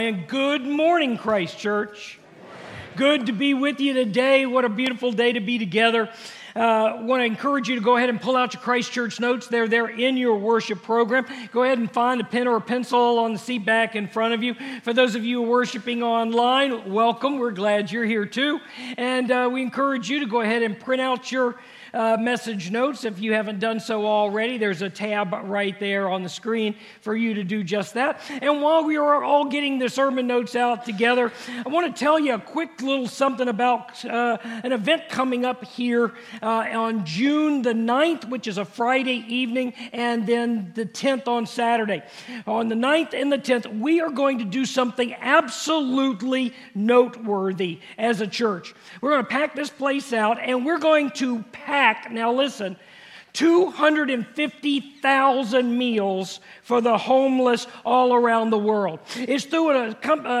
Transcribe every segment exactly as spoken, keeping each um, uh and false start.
And good morning, Christ Church. Good to be with you today. What a beautiful day to be together. I uh, want to encourage you to go ahead and pull out your Christ Church notes. They're there in your worship program. Go ahead and find a pen or a pencil on the seat back in front of you. For those of you worshiping online, welcome. We're glad you're here too. And uh, we encourage you to go ahead and print out your Uh, message notes. If you haven't done so already, there's a tab right there on the screen for you to do just that. And while we are all getting the sermon notes out together, I want to tell you a quick little something about uh, an event coming up here uh, on June the ninth, which is a Friday evening, and then the tenth on Saturday. On the ninth and the tenth, we are going to do something absolutely noteworthy as a church. We're going to pack this place out, and we're going to pack Now listen, two hundred fifty thousand meals for the homeless all around the world. It's through a,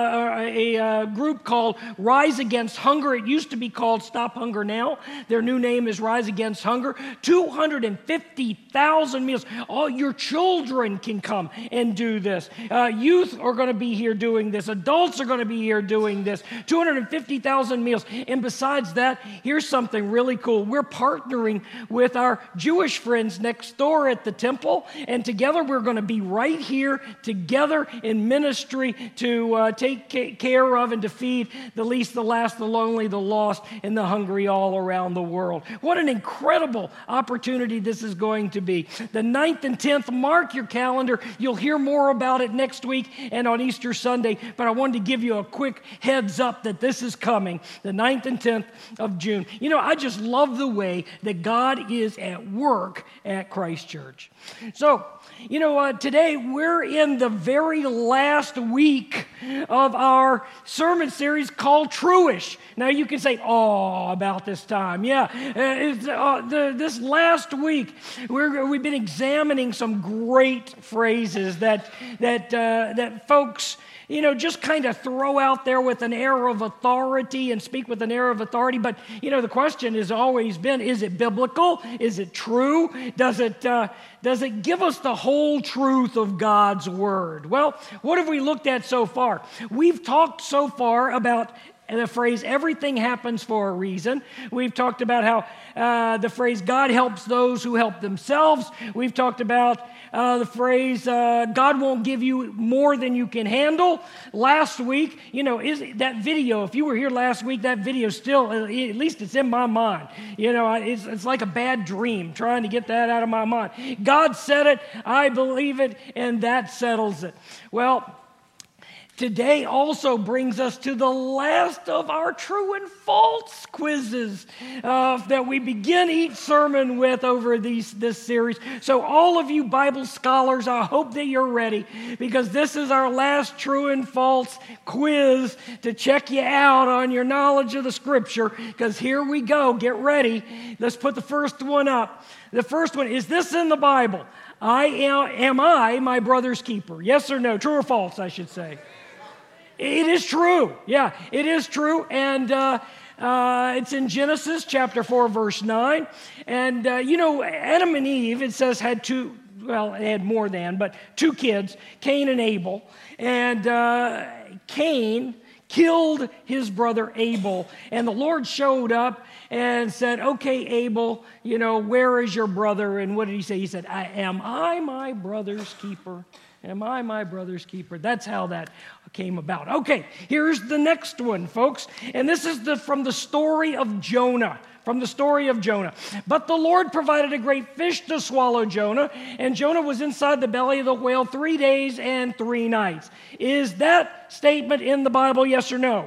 a, a group called Rise Against Hunger. It used to be called Stop Hunger Now. Their new name is Rise Against Hunger. two hundred fifty thousand meals. All your children can come and do this. Uh, youth are going to be here doing this. Adults are going to be here doing this. two hundred fifty thousand meals. And besides that, here's something really cool. We're partnering with our Jewish friends next door at the temple, and together we're going to be right here together in ministry to uh, take care of and to feed the least, the last, the lonely, the lost, and the hungry all around the world. What an incredible opportunity this is going to be. The ninth and tenth, mark your calendar. You'll hear more about it next week and on Easter Sunday, but I wanted to give you a quick heads up that this is coming, the ninth and tenth of June. You know, I just love the way that God is at work at Christ Church. So, you know, uh, today we're in the very last week of our sermon series called True-ish. Now you can say, oh, about this time. Yeah, uh, it's, uh, the, this last week we're, we've been examining some great phrases that, that, uh, that folks, you know, just kind of throw out there with an air of authority and speak with an air of authority. But, you know, the question has always been, is it biblical? Is it true? Does it, uh, does it give us the whole truth of God's Word? Well, what have we looked at so far? We've talked so far about the phrase, everything happens for a reason. We've talked about how uh, the phrase, God helps those who help themselves. We've talked about uh, the phrase, uh, God won't give you more than you can handle. Last week, you know, is that video, if you were here last week, that video still, at least it's in my mind. You know, it's, it's like a bad dream trying to get that out of my mind. God said it, I believe it, and that settles it. Well, today also brings us to the last of our true and false quizzes uh, that we begin each sermon with over these, this series. So all of you Bible scholars, I hope that you're ready, because this is our last true and false quiz to check you out on your knowledge of the Scripture, because here we go. Get ready. Let's put the first one up. The first one, is this in the Bible? I am, am I my brother's keeper? Yes or no? True or false, I should say. It is true. Yeah, it is true. And uh, uh, it's in Genesis chapter four, verse nine. And, uh, you know, Adam and Eve, it says, had two, well, they had more than, but two kids, Cain and Abel. And uh, Cain killed his brother Abel. And the Lord showed up and said, okay, Abel, you know, where is your brother? And what did he say? He said, I, am I my brother's keeper? Am I my brother's keeper? That's how that came about. Okay, here's the next one, folks. And this is the, from the story of Jonah. From the story of Jonah. But the Lord provided a great fish to swallow Jonah, and Jonah was inside the belly of the whale three days and three nights. Is that statement in the Bible, yes or no?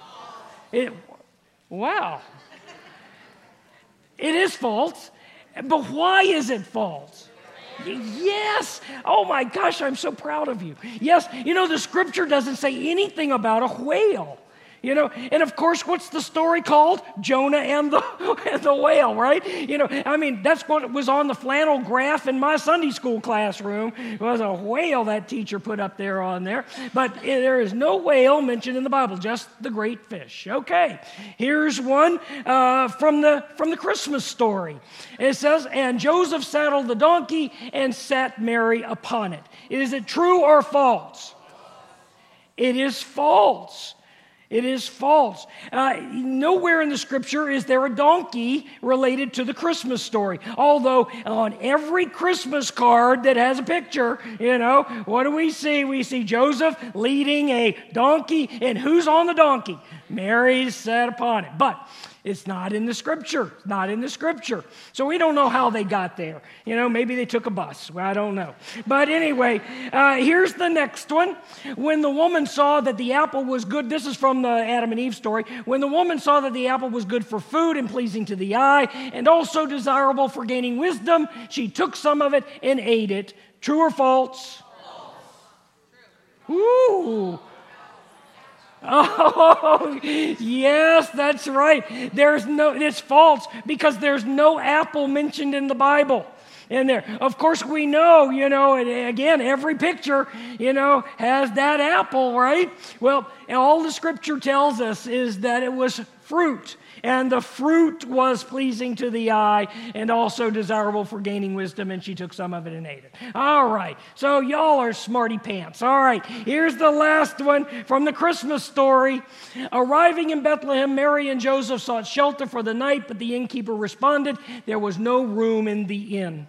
It, wow. It is false. But why is it false? Yes. Oh my gosh, I'm so proud of you. Yes, you know, the Scripture doesn't say anything about a whale. You know, and of course, what's the story called? Jonah and the, and the whale, right? You know, I mean, that's what was on the flannel graph in my Sunday school classroom. It was a whale that teacher put up there on there. But there is no whale mentioned in the Bible, just the great fish. Okay, here's one uh, from the from the Christmas story. It says, and Joseph saddled the donkey and sat Mary upon it. Is it true or false? it is false. It is false. Uh, nowhere in the Scripture is there a donkey related to the Christmas story. Although on every Christmas card that has a picture, you know, what do we see? We see Joseph leading a donkey, and who's on the donkey? Mary sat upon it. But it's not in the Scripture. It's not in the Scripture. So we don't know how they got there. You know, maybe they took a bus. Well, I don't know. But anyway, uh, here's the next one. When the woman saw that the apple was good, this is from the Adam and Eve story. When the woman saw that the apple was good for food and pleasing to the eye, and also desirable for gaining wisdom, she took some of it and ate it. True or false? False. Ooh. Oh, yes, that's right. There's no, it's false because there's no apple mentioned in the Bible. In there. Of course, we know, you know, and again, every picture, you know, has that apple, right? Well, all the Scripture tells us is that it was fruit. And the fruit was pleasing to the eye and also desirable for gaining wisdom, and she took some of it and ate it. All right, so y'all are smarty pants. All right, here's the last one from the Christmas story. Arriving in Bethlehem, Mary and Joseph sought shelter for the night, but the innkeeper responded, there was no room in the inn.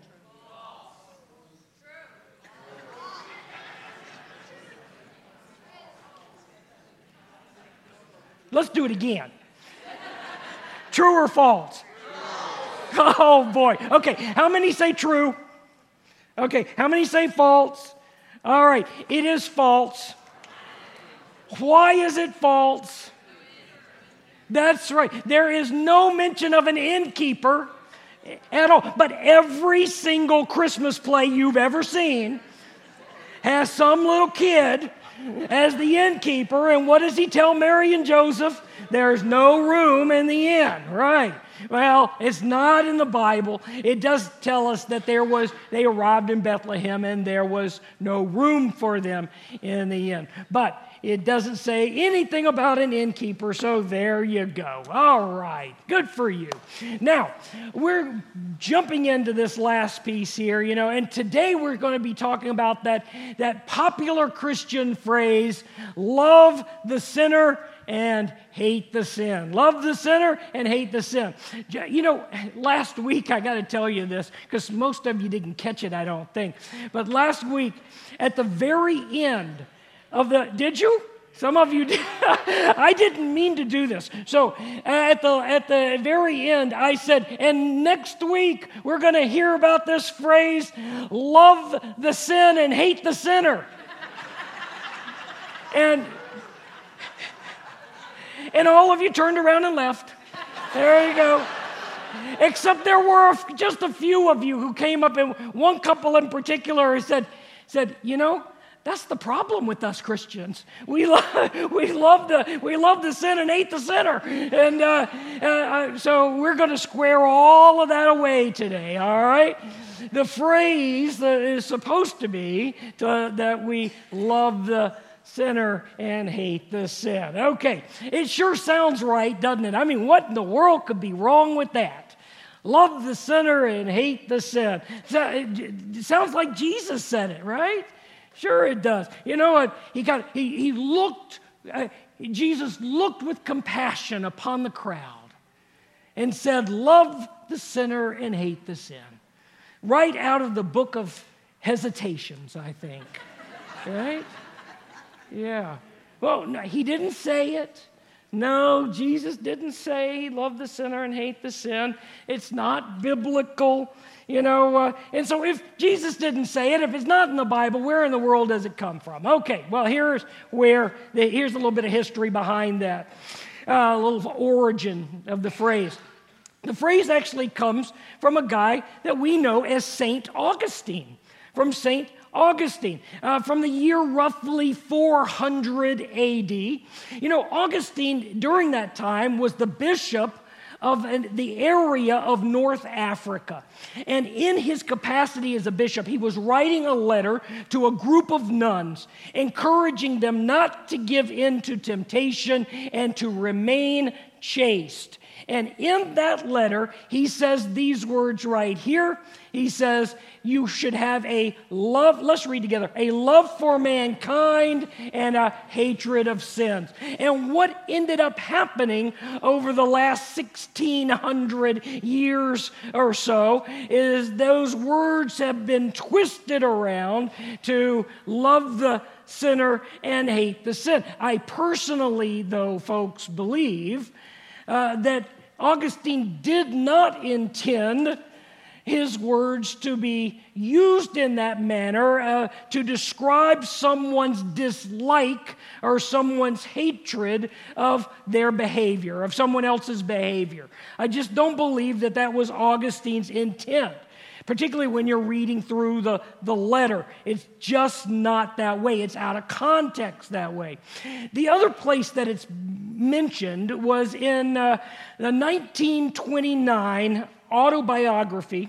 Let's do it again. True or false? False. Oh, boy. Okay, how many say true? Okay, how many say false? All right, it is false. Why is it false? That's right. There is no mention of an innkeeper at all. But every single Christmas play you've ever seen has some little kid as the innkeeper, and what does he tell Mary and Joseph? There's no room in the inn, right? Well, it's not in the Bible. It does tell us that there was, they arrived in Bethlehem and there was no room for them in the inn. But it doesn't say anything about an innkeeper, so there you go. All right, good for you. Now, we're jumping into this last piece here, you know, and today we're going to be talking about that, that popular Christian phrase, love the sinner and hate the sin. Love the sinner and hate the sin. You know, last week, I got to tell you this, because most of you didn't catch it, I don't think. But last week, at the very end of the, did you? Some of you did. I didn't mean to do this. So at the at the very end, I said, and next week, we're going to hear about this phrase, love the sin and hate the sinner. and And all of you turned around and left. There you go. Except there were just a few of you who came up, and one couple in particular said, said, you know, that's the problem with us Christians. We love, we love the, we love the sin and hate the sinner, and uh, uh, so we're going to square all of that away today. All right. The phrase that is supposed to be to, that we love the sinner and hate the sin. Okay, it sure sounds right, doesn't it? I mean, what in the world could be wrong with that? Love the sinner and hate the sin. It sounds like Jesus said it, right? Sure it does. You know what? He got he he looked uh, Jesus looked with compassion upon the crowd and said, "Love the sinner and hate the sin." Right out of the book of Hesitations, I think. Right? Yeah. Well, no, he didn't say it. No, Jesus didn't say love the sinner and hate the sin. It's not biblical, you know. Uh, and so if Jesus didn't say it, if it's not in the Bible, where in the world does it come from? Okay, well, here's where, the, here's a little bit of history behind that, uh, a little origin of the phrase. The phrase actually comes from a guy that we know as Saint Augustine, from Saint Augustine, uh, from the year roughly four hundred A D. You know, Augustine, during that time, was the bishop of the area of North Africa. And in his capacity as a bishop, he was writing a letter to a group of nuns, encouraging them not to give in to temptation and to remain chaste. And in that letter, he says these words right here. He says, you should have a love, let's read together, a love for mankind and a hatred of sins. And what ended up happening over the last sixteen hundred years or so is those words have been twisted around to love the sinner and hate the sin. I personally, though, folks, believe uh, that Augustine did not intend his words to be used in that manner uh, to describe someone's dislike or someone's hatred of their behavior, of someone else's behavior. I just don't believe that that was Augustine's intent, particularly when you're reading through the, the letter. It's just not that way. It's out of context that way. The other place that it's mentioned was in uh, the nineteen twenty-nine autobiography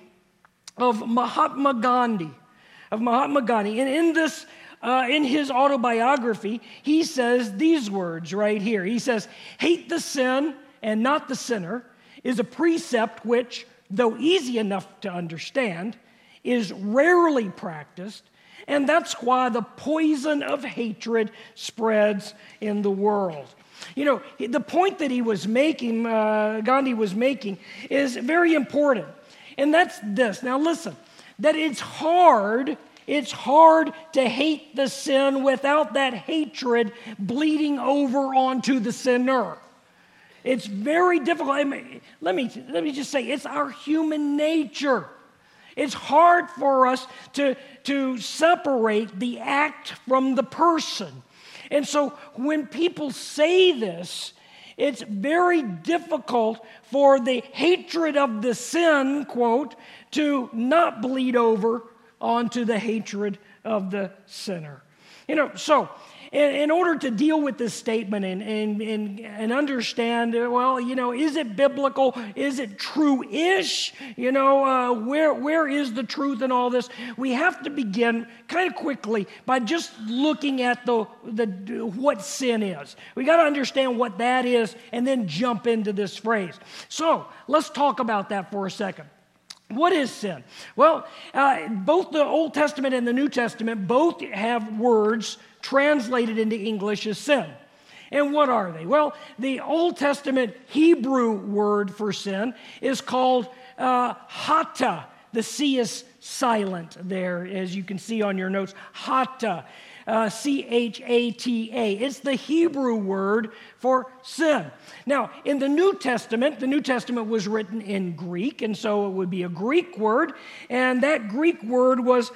of Mahatma Gandhi, of Mahatma Gandhi. And in this, uh, in his autobiography, he says these words right here. He says, hate the sin and not the sinner is a precept which, though easy enough to understand, is rarely practiced, and that's why the poison of hatred spreads in the world. You know, the point that he was making, uh, Gandhi was making, is very important. And that's this. Now listen, that it's hard, it's hard to hate the sin without that hatred bleeding over onto the sinner. It's very difficult. I mean, let me, let me just say, it's our human nature. It's hard for us to, to separate the act from the person. And so when people say this, it's very difficult for the hatred of the sin, quote, to not bleed over onto the hatred of the sinner. You know, so in, in order to deal with this statement and, and, and, and understand, well, you know, is it biblical? Is it true-ish? You know, uh, where where is the truth in all this? We have to begin kind of quickly by just looking at the, the what sin is. We got to understand what that is and then jump into this phrase. So let's talk about that for a second. What is sin? Well, uh, both the Old Testament and the New Testament both have words translated into English as sin. And what are they? Well, the Old Testament Hebrew word for sin is called uh, hata. The C is silent there, as you can see on your notes. Hata. Uh, C H A T A. It's the Hebrew word for sin. Now, in the New Testament, the New Testament was written in Greek, and so it would be a Greek word, and that Greek word was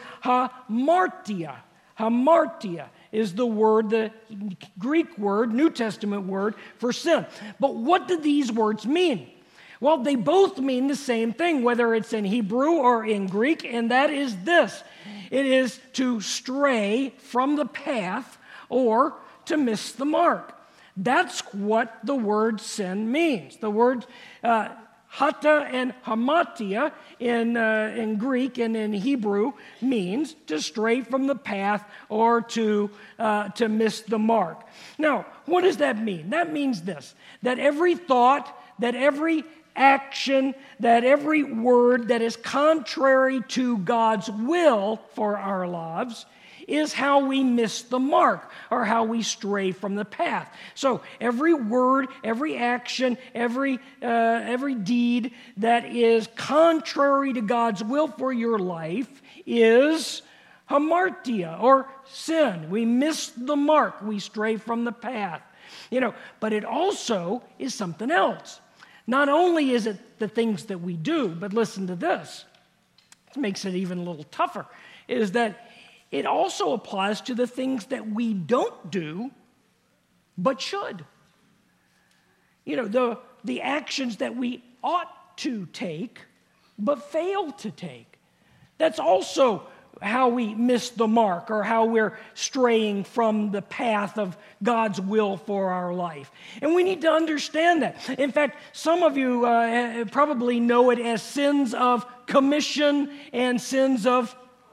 hamartia. Hamartia is the word, the Greek word, New Testament word for sin. But what do these words mean? Well, they both mean the same thing, whether it's in Hebrew or in Greek, and that is this. It is to stray from the path or to miss the mark. That's what the word sin means. The word uh, hata and hamatia in, uh, in Greek and in Hebrew means to stray from the path or to, uh, to miss the mark. Now, what does that mean? That means this, that every thought, that every action, that every word that is contrary to God's will for our lives is how we miss the mark or how we stray from the path. So every word, every action, every uh, every deed that is contrary to God's will for your life is hamartia or sin. We miss the mark. We stray from the path. You know, but it also is something else. Not only is it the things that we do, but listen to this. It makes it even a little tougher, is that it also applies to the things that we don't do, but should. You know, the, the actions that we ought to take, but fail to take. That's also how we miss the mark or how we're straying from the path of God's will for our life. And we need to understand that. In fact, some of you uh, probably know it as sins of commission and sins of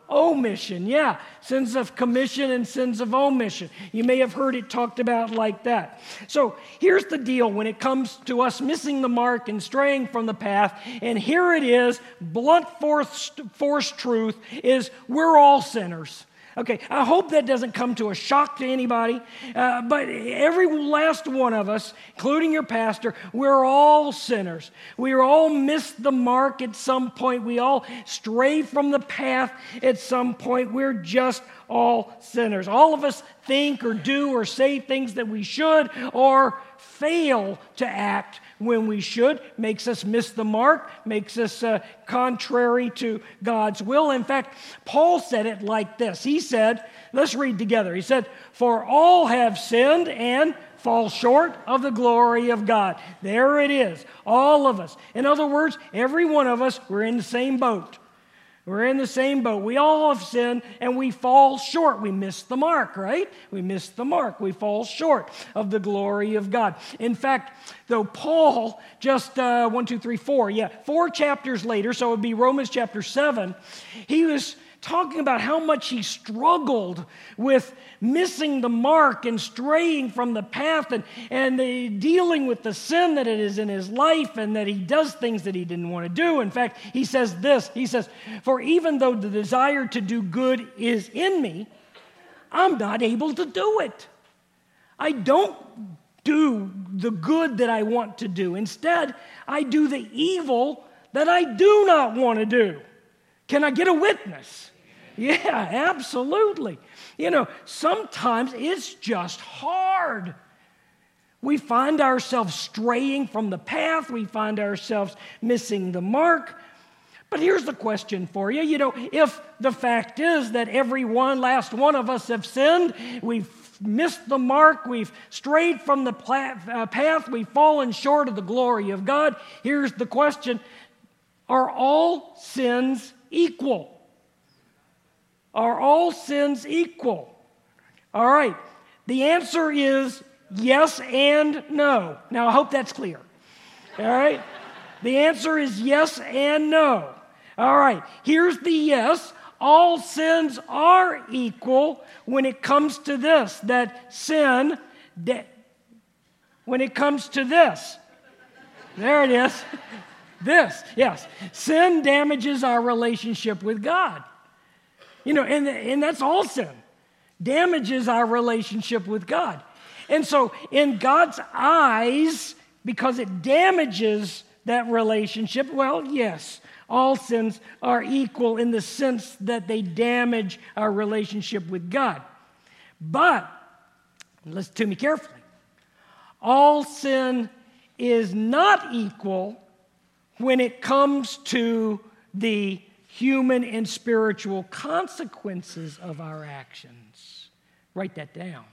omission. Yeah, sins of commission and sins of omission. You may have heard it talked about like that. So here's the deal when it comes to us missing the mark and straying from the path. And here it is, blunt force, force truth is we're all sinners. Okay, I hope that doesn't come to a shock to anybody, uh, but every last one of us, including your pastor, we're all sinners. We all miss the mark at some point. We all stray from the path at some point. We're just all sinners. All of us think or do or say things that we should or fail to act when we should, makes us miss the mark, makes us uh, contrary to God's will. In fact, Paul said it like this. He said, let's read together. He said, for all have sinned and fall short of the glory of God. There it is, all of us. In other words, every one of us, we're in the same boat. We're in the same boat. We all have sinned and we fall short. We miss the mark, right? We miss the mark. We fall short of the glory of God. In fact, though Paul, just uh, one, two, three, four, yeah, four chapters later, so it would be Romans chapter seven, he was talking about how much he struggled with missing the mark and straying from the path and, and the, dealing with the sin that it is in his life and that he does things that he didn't want to do. In fact, he says this, he says, for even though the desire to do good is in me, I'm not able to do it. I don't do the good that I want to do. Instead, I do the evil that I do not want to do. Can I get a witness? Yeah, absolutely. You know, sometimes it's just hard. We find ourselves straying from the path. We find ourselves missing the mark. But here's the question for you. You know, if the fact is that every one, last one of us have sinned, we've missed the mark, we've strayed from the path, we've fallen short of the glory of God, here's the question. Are all sins equal? Are all sins equal? All right. The answer is yes and no. Now, I hope that's clear. All right. The answer is yes and no. All right. Here's the yes. All sins are equal when it comes to this, that sin, that when it comes to this. There it is. This, yes. Sin damages our relationship with God. You know, and, and that's all sin. Damages our relationship with God. And so in God's eyes, because it damages that relationship, well, yes, all sins are equal in the sense that they damage our relationship with God. But, listen to me carefully, all sin is not equal when it comes to the human and spiritual consequences of our actions. Write that down.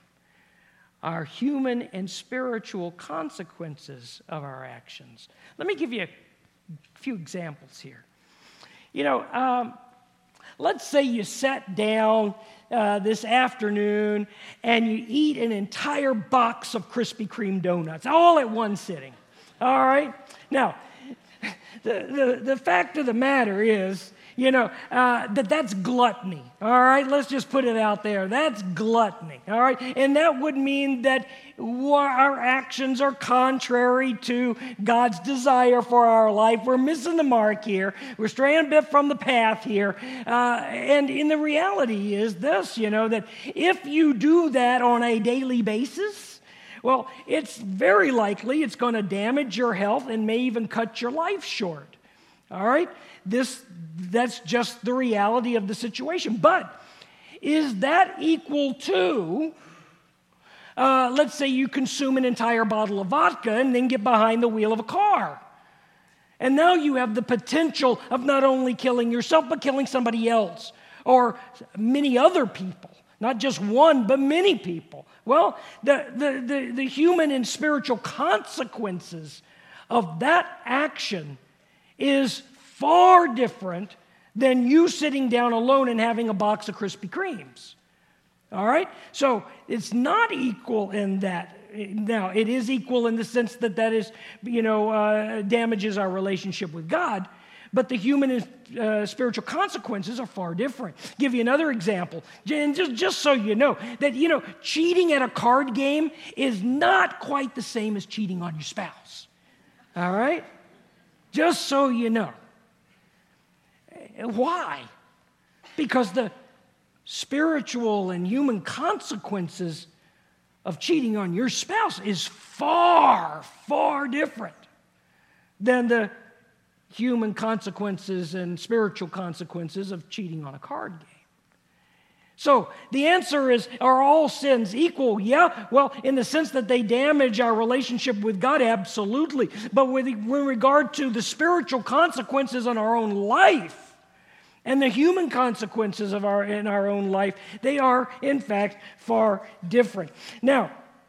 Our human and spiritual consequences of our actions. Let me give you a few examples here. You know, um, let's say you sat down uh, this afternoon and you eat an entire box of Krispy Kreme donuts, all at one sitting. All right? Now, the, the, the fact of the matter is, you know, uh, that that's gluttony, all right? Let's just put it out there. That's gluttony, all right? And that would mean that our actions are contrary to God's desire for our life. We're missing the mark here. We're straying a bit from the path here. Uh, and in the reality is this, you know, that if you do that on a daily basis, well, it's very likely it's going to damage your health and may even cut your life short, all right? This, that's just the reality of the situation. But is that equal to, uh, let's say you consume an entire bottle of vodka and then get behind the wheel of a car? And now you have the potential of not only killing yourself, but killing somebody else or many other people. Not just one, but many people. Well, the, the, the, the human and spiritual consequences of that action is far different than you sitting down alone and having a box of Krispy Kremes. All right? So it's not equal in that. Now, it is equal in the sense that that is, you know, uh, damages our relationship with God. But the human and uh, spiritual consequences are far different. Give you another example, and just, just so you know, that, you know, cheating at a card game is not quite the same as cheating on your spouse. All right? Just so you know. Why? Because the spiritual and human consequences of cheating on your spouse is far, far different than the human consequences and spiritual consequences of cheating on a card game. So the answer is, are all sins equal? Yeah, well, in the sense that they damage our relationship with God, absolutely. But with, with regard to the spiritual consequences on our own life and the human consequences of our in our own life, they are, in fact, far different. Now,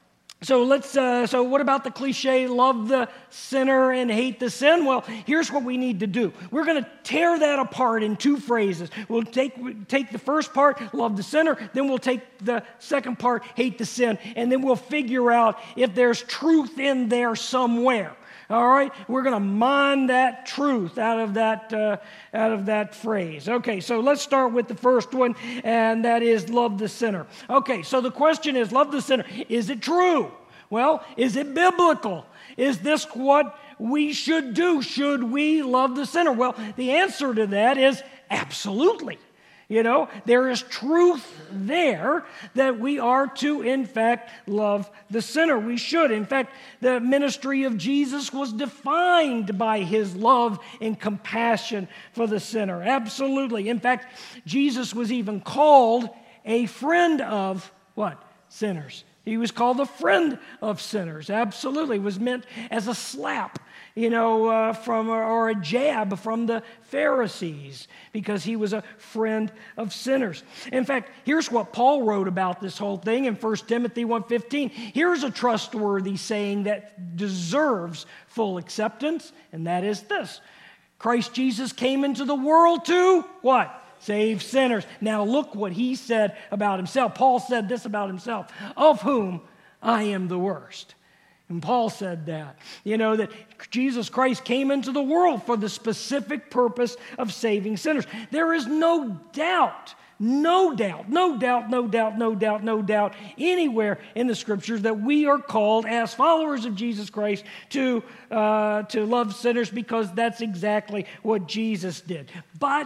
So let's. Uh, so what about the cliche, love the sinner and hate the sin? Well, here's what we need to do. We're going to tear that apart in two phrases. We'll take, take the first part, love the sinner, then we'll take the second part, hate the sin, and then we'll figure out if there's truth in there somewhere. All right, we're going to mine that truth out of that uh, out of that phrase. Okay, so let's start with the first one, and that is love the sinner. Okay, so the question is, love the sinner. Is it true? Well, is it biblical? Is this what we should do? Should we love the sinner? Well, the answer to that is absolutely. You know, there is truth there that we are to, in fact, love the sinner. We should. In fact, the ministry of Jesus was defined by his love and compassion for the sinner. Absolutely. In fact, Jesus was even called a friend of what? Sinners. He was called a friend of sinners. Absolutely. It was meant as a slap, you know, uh, from or a jab from the Pharisees, because he was a friend of sinners. In fact, here's what Paul wrote about this whole thing in First Timothy one fifteen. Here's a trustworthy saying that deserves full acceptance, and that is this: Christ Jesus came into the world to what? Save sinners. Now look what he said about himself. Paul said this about himself: of whom I am the worst. And Paul said that, you know, that Jesus Christ came into the world for the specific purpose of saving sinners. There is no doubt, no doubt, no doubt, no doubt, no doubt, no doubt anywhere in the Scriptures that we are called as followers of Jesus Christ to, uh, to love sinners, because that's exactly what Jesus did. But,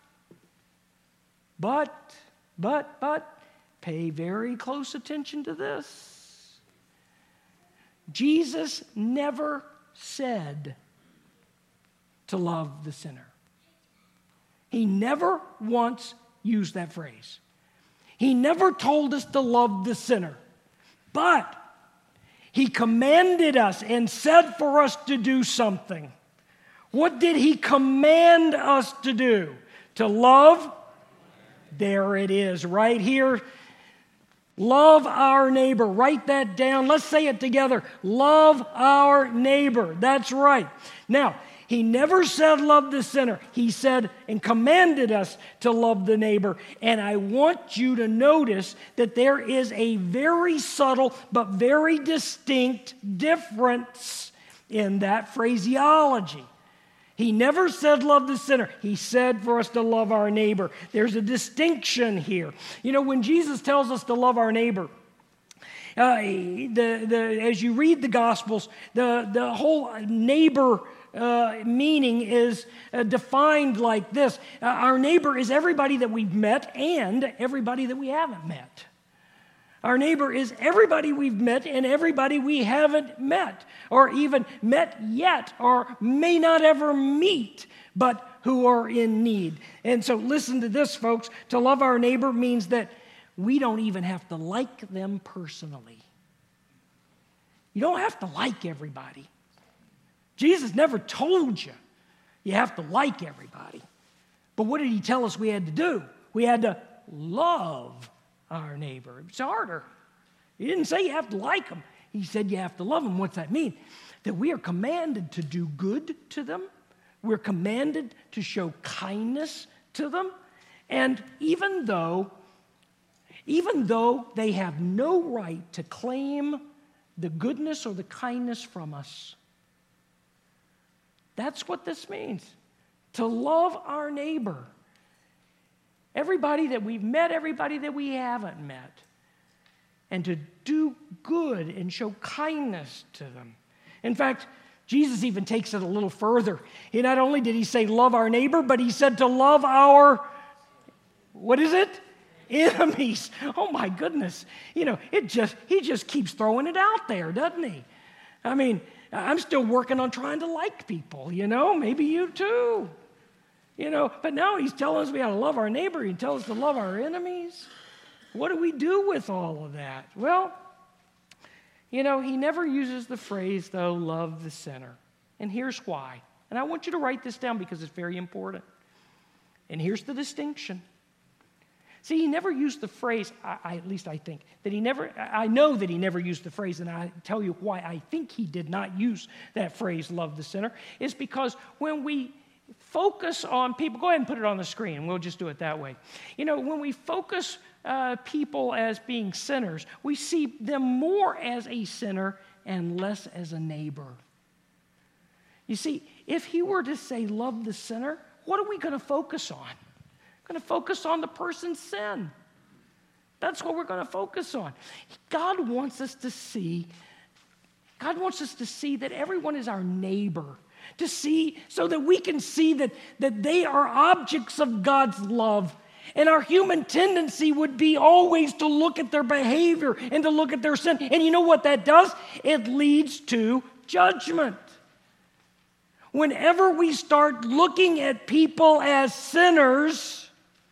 but, but, but, pay very close attention to this. Jesus never said to love the sinner. He never once used that phrase. He never told us to love the sinner. But he commanded us and said for us to do something. What did he command us to do? To love? There it is, right here. Love our neighbor. Write that down. Let's say it together. Love our neighbor. That's right. Now, he never said love the sinner. He said and commanded us to love the neighbor. And I want you to notice that there is a very subtle but very distinct difference in that phraseology. He never said love the sinner. He said for us to love our neighbor. There's a distinction here. You know, when Jesus tells us to love our neighbor, uh, the, the, as you read the Gospels, the, the whole neighbor uh, meaning is uh, defined like this. Uh, our neighbor is everybody that we've met and everybody that we haven't met. Our neighbor is everybody we've met and everybody we haven't met, or even met yet, or may not ever meet, but who are in need. And so listen to this, folks. To love our neighbor means that we don't even have to like them personally. You don't have to like everybody. Jesus never told you you have to like everybody. But what did he tell us we had to do? We had to love our neighbor. It's harder. He didn't say you have to like them. He said you have to love them. What's that mean? That we are commanded to do good to them. We're commanded to show kindness to them. And even though, even though they have no right to claim the goodness or the kindness from us, that's what this means. to love our neighbor. Everybody that we've met, everybody that we haven't met. And to do good and show kindness to them. In fact, Jesus even takes it a little further. He not only did he say love our neighbor, but he said to love our, what is it? Enemies. Oh my goodness. You know, it just he just keeps throwing it out there, doesn't he? I mean, I'm still working on trying to like people, you know, maybe you too. You know, but now he's telling us we ought to love our neighbor. He tells us to love our enemies. What do we do with all of that? Well, you know, he never uses the phrase, though, love the sinner. And here's why. And I want you to write this down because it's very important. And here's the distinction. See, he never used the phrase, I, I, at least I think, that he never, I know that he never used the phrase, and I tell you why I think he did not use that phrase, love the sinner, is because when we focus on people, go ahead and put it on the screen, we'll just do it that way. You know, when we focus uh, people as being sinners, we see them more as a sinner and less as a neighbor. You see, if he were to say love the sinner, what are we going to focus on? We're going to focus on the person's sin. That's what we're going to focus on. God wants us to see, God wants us to see that everyone is our neighbor. To see, so that we can see that, that they are objects of God's love. And our human tendency would be always to look at their behavior and to look at their sin. And you know what that does? It leads to judgment. Whenever we start looking at people as sinners,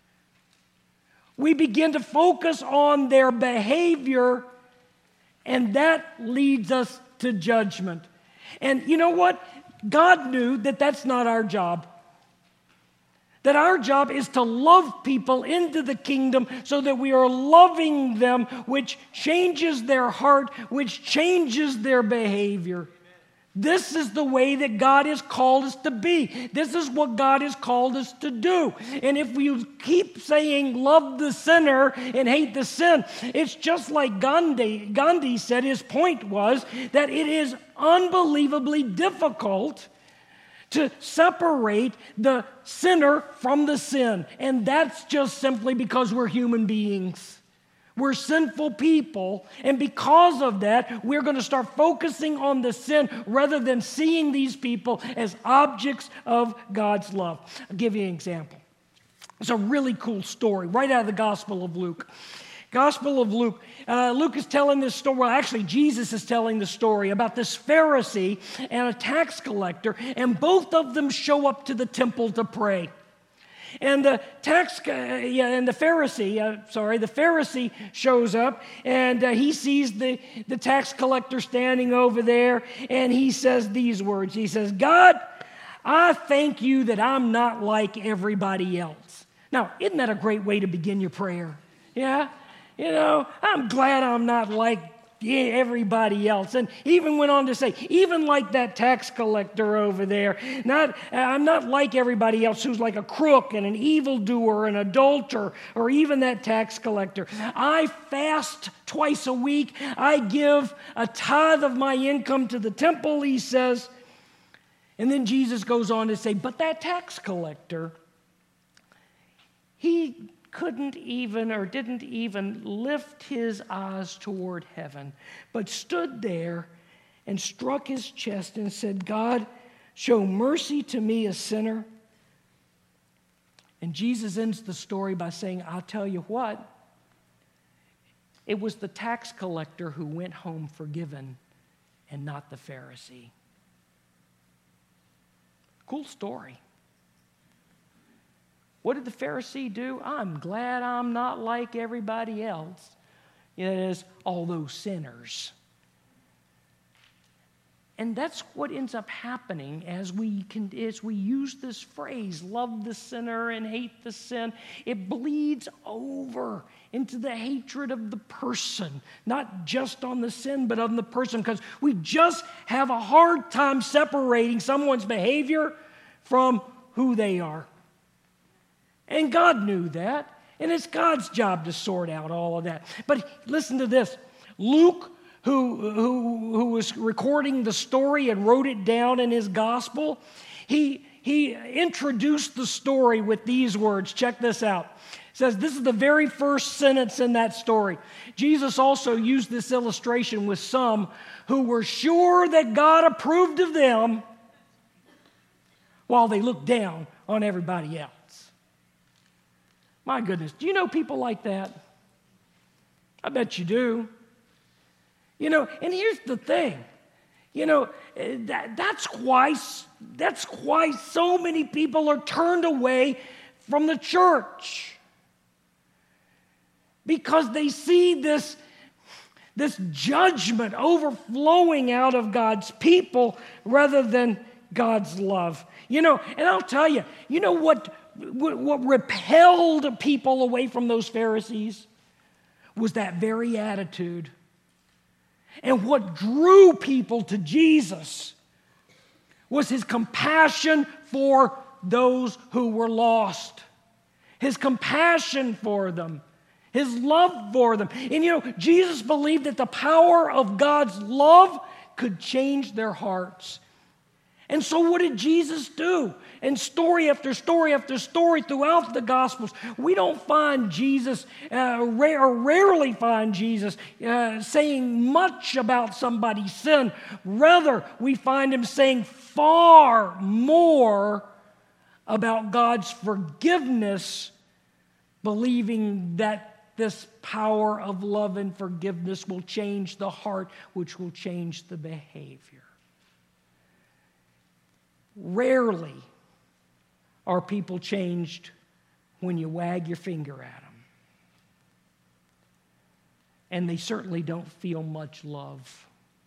we begin to focus on their behavior, and that leads us to judgment. And you know what? God knew that that's not our job. That our job is to love people into the kingdom so that we are loving them, which changes their heart, which changes their behavior. This is the way that God has called us to be. This is what God has called us to do. And if we keep saying love the sinner and hate the sin, it's just like Gandhi, Gandhi said. His point was that it is unbelievably difficult to separate the sinner from the sin. And that's just simply because we're human beings. We're sinful people, and because of that, we're going to start focusing on the sin rather than seeing these people as objects of God's love. I'll give you an example. It's a really cool story right out of the Gospel of Luke. Gospel of Luke. Uh, Luke is telling this story, well, actually, Jesus is telling the story about this Pharisee and a tax collector, and both of them show up to the temple to pray. And the tax, uh, yeah, and the Pharisee, uh, sorry, the Pharisee shows up, and uh, he sees the, the tax collector standing over there, and he says these words. He says, God, I thank you that I'm not like everybody else. Now, isn't that a great way to begin your prayer? Yeah? You know, I'm glad I'm not like yeah, everybody else. And he even went on to say, even like that tax collector over there, not, I'm not like everybody else who's like a crook and an evildoer, an adulterer, or even that tax collector. I fast twice a week. I give a tithe of my income to the temple, he says. And then Jesus goes on to say, but that tax collector, he couldn't even or didn't even lift his eyes toward heaven, but stood there and struck his chest and said, God, show mercy to me, a sinner. And Jesus ends the story by saying, I'll tell you what, it was the tax collector who went home forgiven and not the Pharisee. Cool story. What did the Pharisee do? I'm glad I'm not like everybody else. It is all those sinners. And that's what ends up happening as we can, as we use this phrase, love the sinner and hate the sin. It bleeds over into the hatred of the person, not just on the sin, but on the person, because we just have a hard time separating someone's behavior from who they are. And God knew that, and it's God's job to sort out all of that. But listen to this. Luke, who, who, who was recording the story and wrote it down in his gospel, he, he introduced the story with these words. Check this out. It says, this is the very first sentence in that story. Jesus also used this illustration with some who were sure that God approved of them while they looked down on everybody else. My goodness, do you know people like that? I bet you do. You know, and here's the thing. You know, that, that's why that's why so many people are turned away from the church. Because they see this, this judgment overflowing out of God's people rather than God's love. You know, and I'll tell you, you know what, what, what repelled people away from those Pharisees was that very attitude. And what drew people to Jesus was his compassion for those who were lost. His compassion for them. His love for them. And you know, Jesus believed that the power of God's love could change their hearts. And so what did Jesus do? And story after story after story throughout the Gospels, we don't find Jesus, uh, rare, or rarely find Jesus uh, saying much about somebody's sin. Rather, we find him saying far more about God's forgiveness, believing that this power of love and forgiveness will change the heart, which will change the behavior. Rarely are people changed when you wag your finger at them. And they certainly don't feel much love.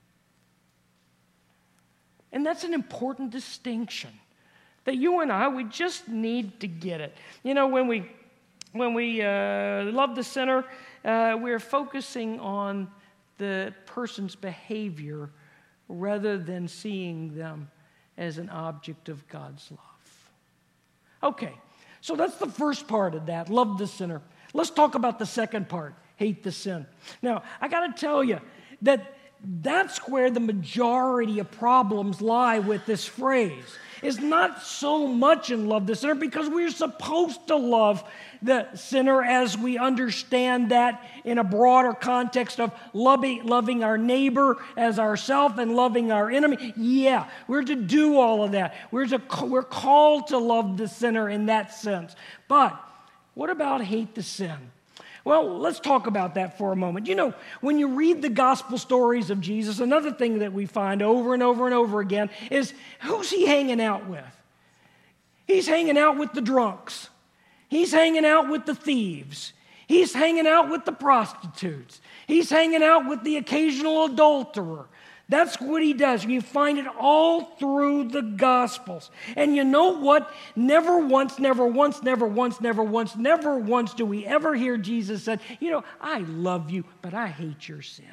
And that's an important distinction that you and I, we just need to get it. You know, when we when we uh, love the sinner, uh, we're focusing on the person's behavior rather than seeing them as an object of God's love. Okay, so that's the first part of that, love the sinner. Let's talk about the second part, hate the sin. Now, I got to tell you that that's where the majority of problems lie with this phrase. It's not so much in love the sinner because we're supposed to love the sinner as we understand that in a broader context of loving, loving our neighbor as ourselves and loving our enemy. Yeah, we're to do all of that. We're, to, we're called to love the sinner in that sense. But what about hate the sin? Well, let's talk about that for a moment. You know, when you read the gospel stories of Jesus, another thing that we find over and over and over again is who's he hanging out with? He's hanging out with the drunks. He's hanging out with the thieves. He's hanging out with the prostitutes. He's hanging out with the occasional adulterer. That's what he does. You find it all through the Gospels. And you know what? Never once, never once, never once, never once, never once do we ever hear Jesus say, you know, I love you, but I hate your sin.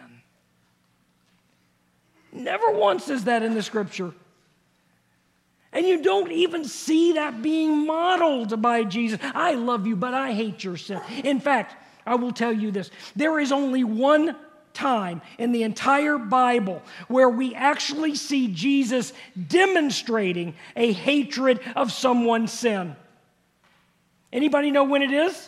Never once is that in the Scripture. And you don't even see that being modeled by Jesus. I love you, but I hate your sin. In fact, I will tell you this. There is only one time in the entire Bible where we actually see Jesus demonstrating a hatred of someone's sin. Anybody know when it is?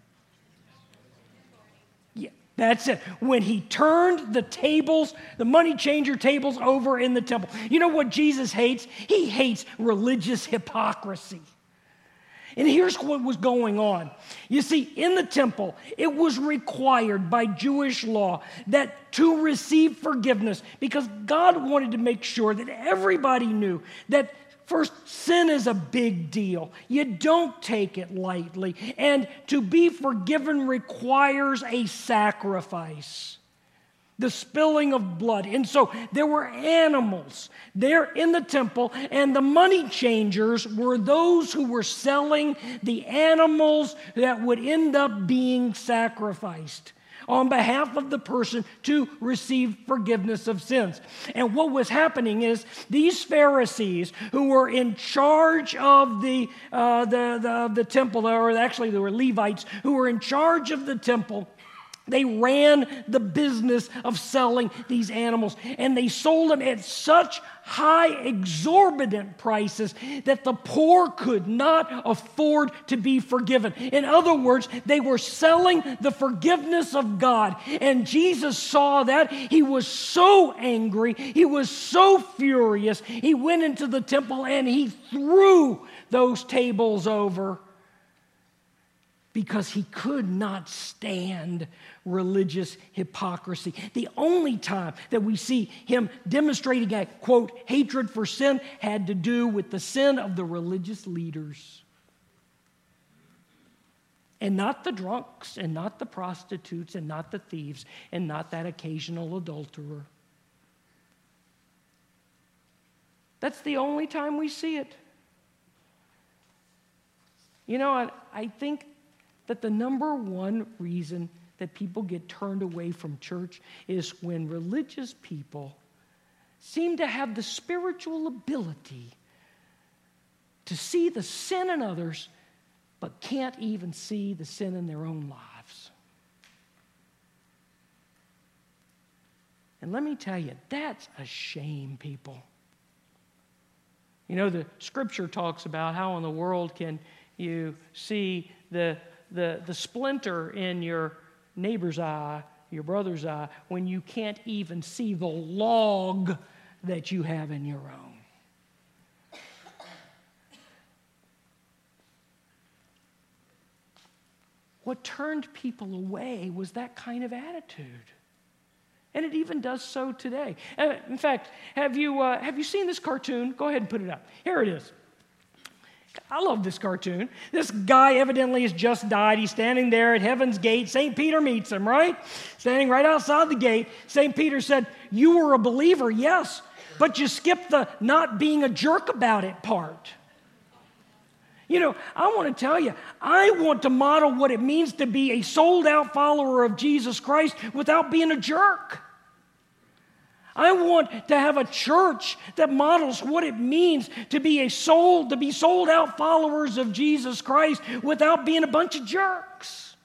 Yeah, that's it. When he turned the tables, the money changer tables over in the temple. You know what Jesus hates? He hates religious hypocrisy. And here's what was going on. You see, in the temple, it was required by Jewish law that to receive forgiveness, because God wanted to make sure that everybody knew that first, sin is a big deal. You don't take it lightly. And to be forgiven requires a sacrifice. The spilling of blood. And so there were animals there in the temple, and the money changers were those who were selling the animals that would end up being sacrificed on behalf of the person to receive forgiveness of sins. And what was happening is these Pharisees who were in charge of the, uh, the, the, the temple, or actually they were Levites who were in charge of the temple, They ran the business of selling these animals, and they sold them at such high, exorbitant prices that the poor could not afford to be forgiven. In other words, they were selling the forgiveness of God, and Jesus saw that. He was so angry. He was so furious. He went into the temple and he threw those tables over, because he could not stand religious hypocrisy. The only time that we see him demonstrating a, quote, hatred for sin had to do with the sin of the religious leaders. And not the drunks, and not the prostitutes, and not the thieves, and not that occasional adulterer. That's the only time we see it. You know, I, I think that the number one reason that people get turned away from church is when religious people seem to have the spiritual ability to see the sin in others, but can't even see the sin in their own lives. And let me tell you, that's a shame, people. You know, the scripture talks about how in the world can you see the The, the splinter in your neighbor's eye, your brother's eye, when you can't even see the log that you have in your own. What turned people away was that kind of attitude. And it even does so today. Uh, in fact, have you, uh, have you seen this cartoon? Go ahead and put it up. Here it is. I love this cartoon. This guy evidently has just died. He's standing there at Heaven's Gate. Saint Peter meets him, right? Standing right outside the gate. Saint Peter said, "You were a believer, yes, but you skipped the not being a jerk about it part." You know, I want to tell you, I want to model what it means to be a sold-out follower of Jesus Christ without being a jerk. I want to have a church that models what it means to be a sold, to be sold out followers of Jesus Christ without being a bunch of jerks.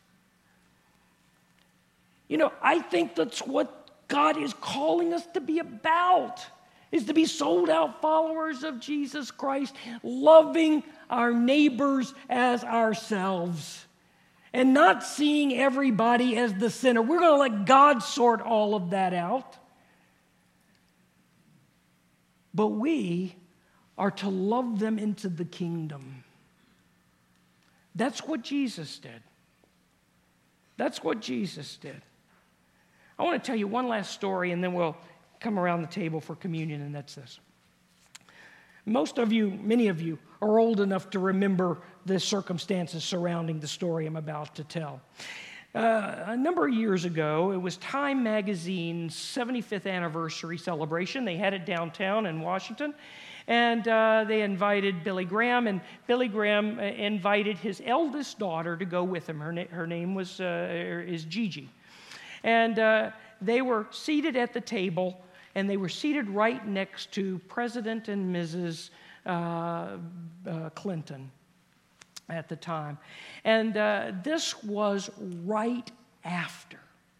You know, I think that's what God is calling us to be about, is to be sold out followers of Jesus Christ, loving our neighbors as ourselves, and not seeing everybody as the sinner. We're going to let God sort all of that out. But we are to love them into the kingdom. That's what Jesus did. That's what Jesus did. I want to tell you one last story, and then we'll come around the table for communion, and that's this. Most of you, many of you, are old enough to remember the circumstances surrounding the story I'm about to tell. Uh, a number of years ago, it was Time Magazine's seventy-fifth anniversary celebration. They had it downtown in Washington, and uh, they invited Billy Graham, and Billy Graham uh, invited his eldest daughter to go with him. Her, na- her name was uh, is Gigi, and uh, they were seated at the table, and they were seated right next to President and Missus Uh, uh, Clinton at the time. And uh, this was right after,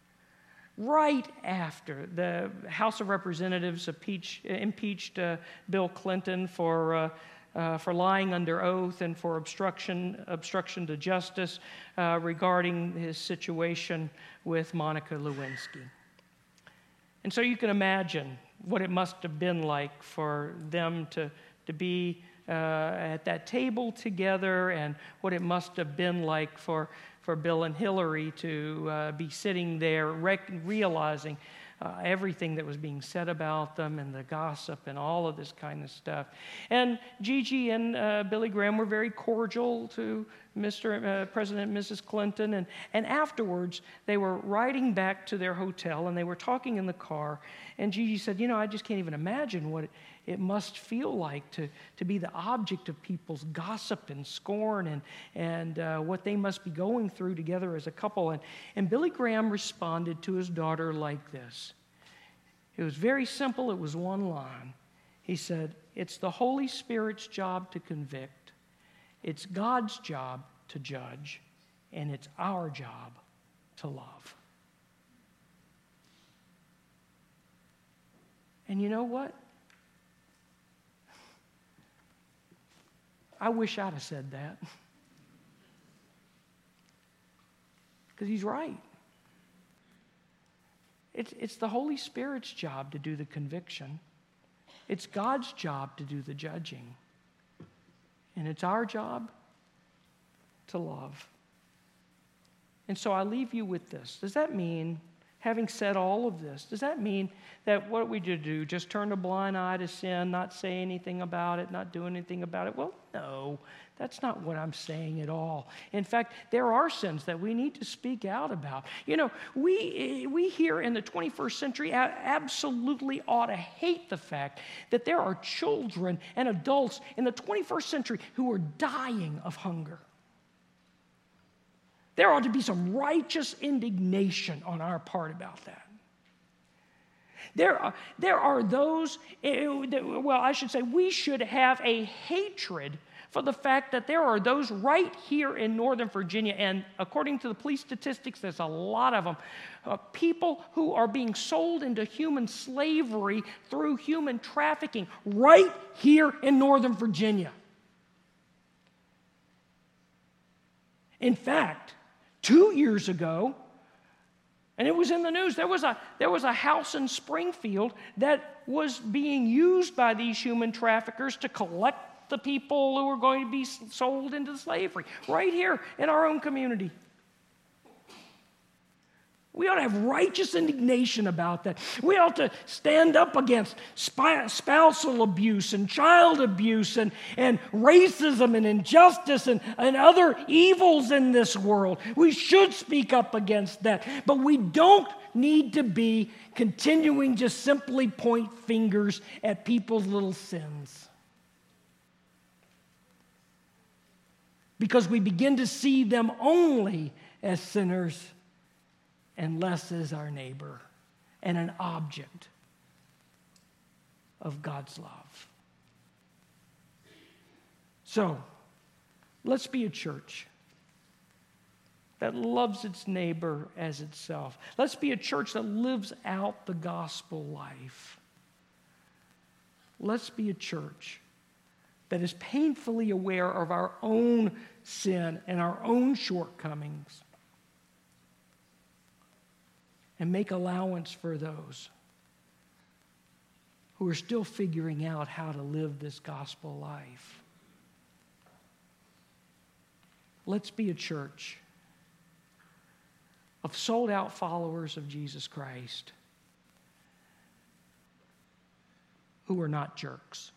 right after the House of Representatives impeach, impeached uh, Bill Clinton for, uh, uh, for lying under oath and for obstruction, obstruction to justice uh, regarding his situation with Monica Lewinsky. And so you can imagine what it must have been like for them to, to be Uh, at that table together, and what it must have been like for, for Bill and Hillary to uh, be sitting there rec- realizing uh, everything that was being said about them and the gossip and all of this kind of stuff. And Gigi and uh, Billy Graham were very cordial to Mister Uh, President and Missus Clinton, and, and afterwards they were riding back to their hotel, and they were talking in the car, and Gigi said, "You know, I just can't even imagine what it, it must feel like to, to be the object of people's gossip and scorn, and, and uh, what they must be going through together as a couple." And, and Billy Graham responded to his daughter like this. It was very simple. It was one line. He said, "It's the Holy Spirit's job to convict. It's God's job to judge, and it's our job to love." And you know what? I wish I'd have said that. Because he's right. It's, it's the Holy Spirit's job to do the conviction. It's God's job to do the judging. And it's our job to love. And so I leave you with this. Does that mean, having said all of this, does that mean that what we do, just turn a blind eye to sin, not say anything about it, not do anything about it? Well, no, that's not what I'm saying at all. In fact, there are sins that we need to speak out about. You know, we, we here in the twenty-first century absolutely ought to hate the fact that there are children and adults in the twenty-first century who are dying of hunger. There ought to be some righteous indignation on our part about that. There are, there are those, well, I should say, we should have a hatred for the fact that there are those right here in Northern Virginia, and according to the police statistics, there's a lot of them, uh, people who are being sold into human slavery through human trafficking right here in Northern Virginia. In fact, two years ago, and it was in the news, there was a there was a house in Springfield that was being used by these human traffickers to collect the people who were going to be sold into slavery, right here in our own community. We ought to have righteous indignation about that. We ought to stand up against spousal abuse and child abuse and, and racism and injustice and, and other evils in this world. We should speak up against that. But we don't need to be continuing to simply point fingers at people's little sins. Because we begin to see them only as sinners and less as our neighbor and an object of God's love. So, let's be a church that loves its neighbor as itself. Let's be a church that lives out the gospel life. Let's be a church that is painfully aware of our own sin and our own shortcomings, and make allowance for those who are still figuring out how to live this gospel life. Let's be a church of sold-out followers of Jesus Christ who are not jerks.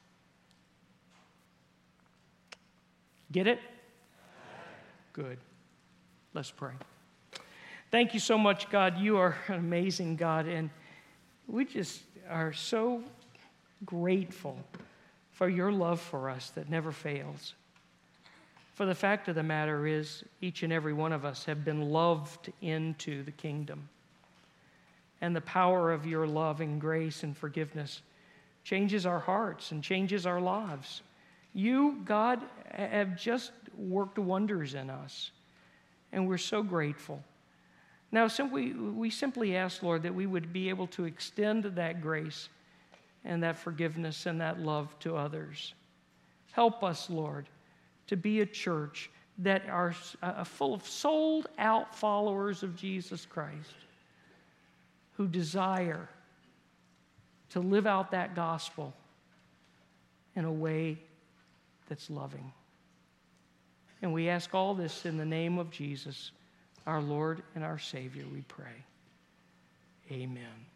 Get it? Good. Let's pray. Thank you so much, God. You are an amazing God, and we just are so grateful for your love for us that never fails. For the fact of the matter is, each and every one of us have been loved into the kingdom. And the power of your love and grace and forgiveness changes our hearts and changes our lives. You, God, have just worked wonders in us, and we're so grateful. Now, simply, we simply ask, Lord, that we would be able to extend that grace and that forgiveness and that love to others. Help us, Lord, to be a church that are uh, full of sold-out followers of Jesus Christ who desire to live out that gospel in a way that's loving. And we ask all this in the name of Jesus, our Lord and our Savior, we pray. Amen.